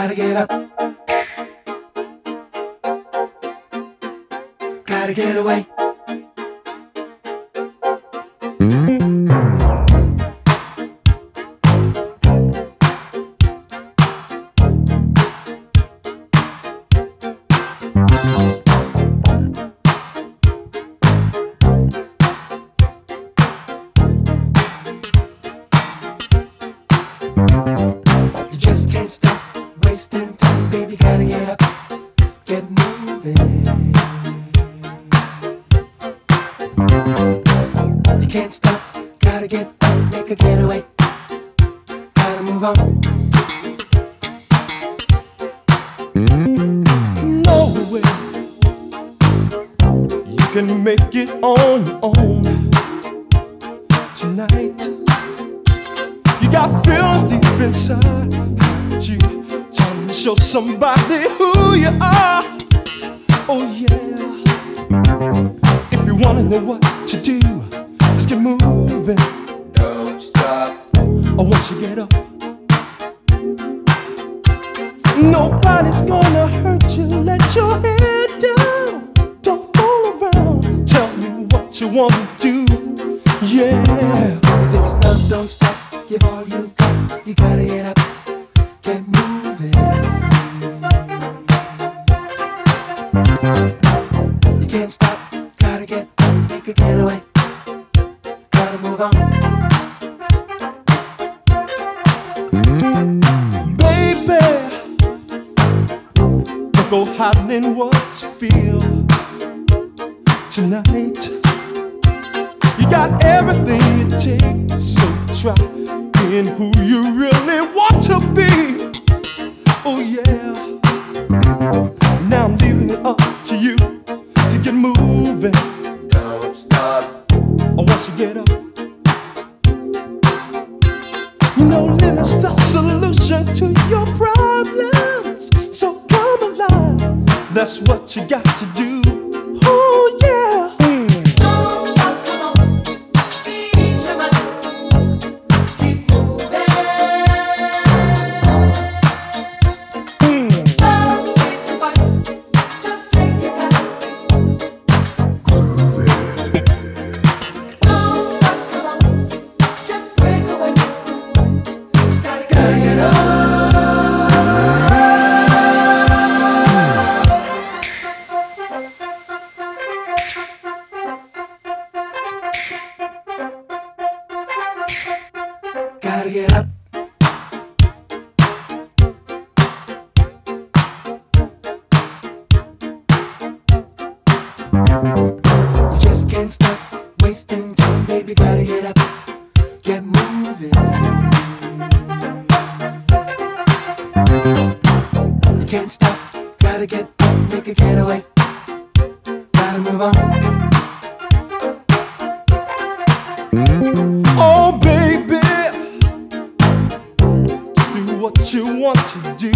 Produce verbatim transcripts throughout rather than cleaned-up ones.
Gotta get up. Gotta get away. You just can't stop wasting time, baby. Gotta get up, get moving. You can't stop, gotta get up, make a getaway. Gotta move on. No way you can make it on your own tonight. You got feelings deep inside you. Time to show somebody who you are. Oh yeah. If you wanna know what to do, just get moving. Don't stop. Or once you get up, nobody's gonna hurt you. Let your head down. Don't fool around. Tell me what you wanna do. Yeah. If it's love, don't stop. Give all you got. You gotta get up, get moving. You can't stop. Gotta get up, make a getaway. Gotta move on. Baby, don't go hiding what you feel tonight. You got everything it takes, so try being who you really want to be. Oh yeah. Now I'm leaving it up to you to get moving. Don't stop. Or once you get up, you know limit's the solution to your problems. So come alive, that's what you got to do. Oh yeah. Don't stop, come on. Ease your mind. Keep moving. Don't wait to fight. Just take your time. Don't stop, come on. Just break away. Gotta, gotta get up. Gotta get up. You just can't stop wasting time, baby. Gotta get up, get moving. You can't stop, gotta get up, make a getaway. Gotta move on. Oh baby, just do what you want to do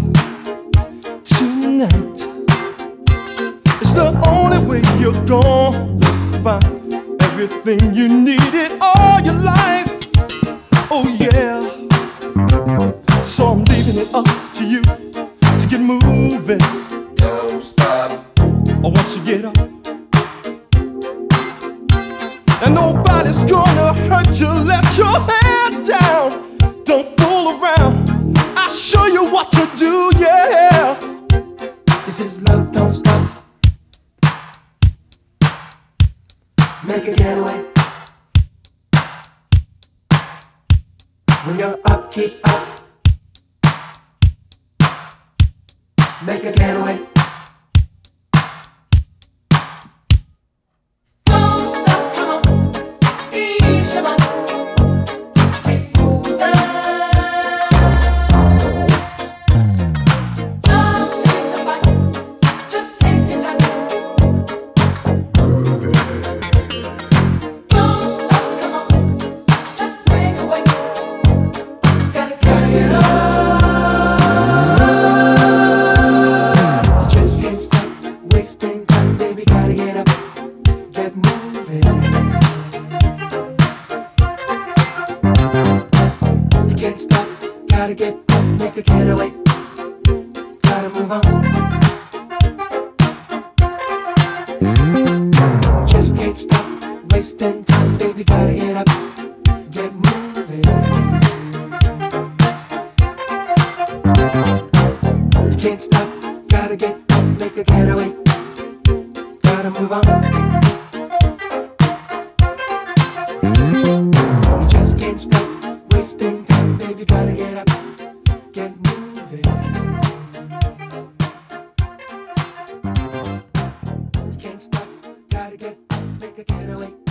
tonight. It's the only way you're gonna find everything you needed all your life. Oh yeah. So I'm leaving it up to you to get moving. Don't stop. Or once you get up, and nobody's gonna hurt you. Let your head down. Don't fool around. I'll show you what to do, yeah. This is love, don't stop. Make a getaway. When you're up, keep up. Make a getaway. Don't stop, come on. Ease your mind. Keep moving. Don't seem to fight. Just take your time. Don't stop, come on. Just break away. Gotta, gotta get up. You just can't stop wasting time, baby. Gotta get up, get moving. You can't stop, gotta get up, make a getaway. wasting time, baby, gotta get up, get moving. You can't stop, gotta get up, make a getaway, gotta move on. You just can't stop wasting time, baby, gotta get up, get moving. You can't stop, gotta get up, make a getaway.